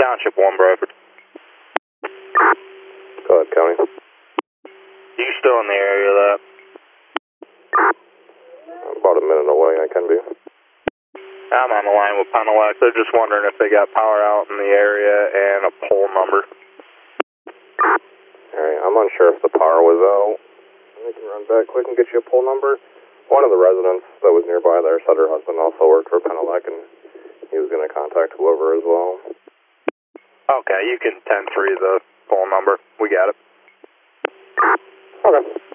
Township 1, Bradford. Go ahead, County. You still in the area of that? About a minute away, I can be. I'm on the line with Penelec. They're just wondering if they got power out in the area and a pole number. Alright, I'm unsure if the power was out. I can run back quick and get you a pole number. One of the residents that was nearby there said her husband also worked for Penelec, and he was going to contact whoever as well. Okay, you can 10-3 the pole number. We got it. Okay.